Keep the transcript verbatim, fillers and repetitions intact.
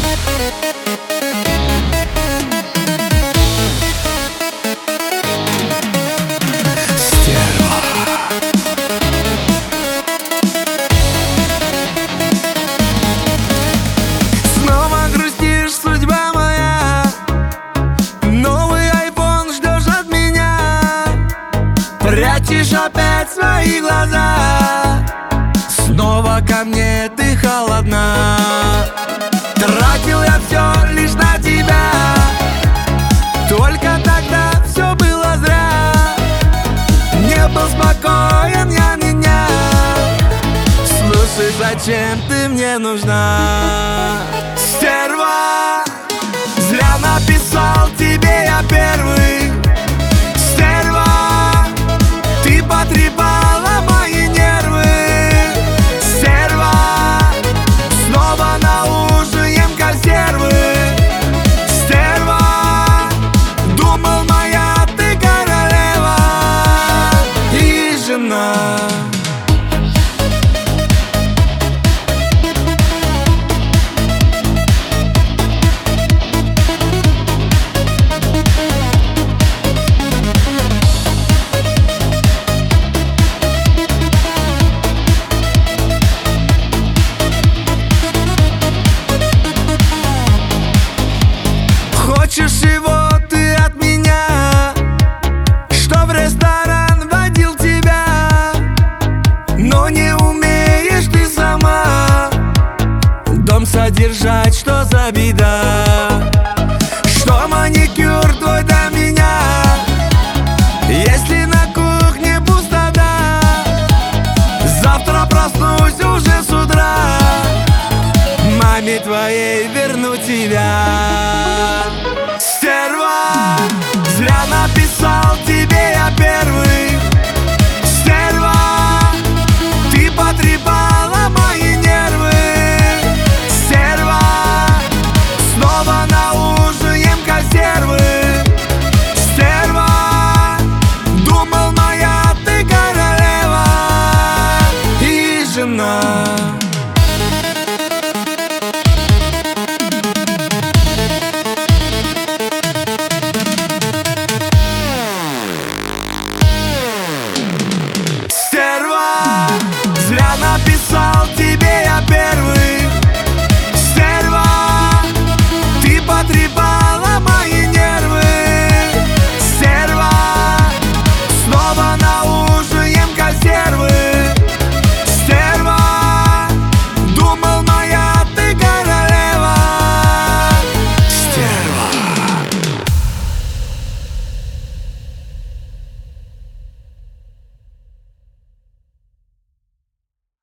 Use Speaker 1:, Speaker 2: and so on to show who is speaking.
Speaker 1: Прячешь опять свои глаза, снова ко мне ты холодна. Тратил я все лишь на тебя, только тогда все было зря. Не был спокоен я меня. Слушай, зачем ты мне нужна? Стерва, зря написал тебе я первый. Потрепала мои нервы. Стерва, снова наужием консервы. Стерва, думал, моя ты королева и жена. Хочешь его ты от меня, что в ресторан водил тебя, но не умеешь ты сама дом содержать, что за беда? Что маникюр твой до меня, если на кухне пустота? Завтра проснусь уже с утра, маме твоей верну тебя.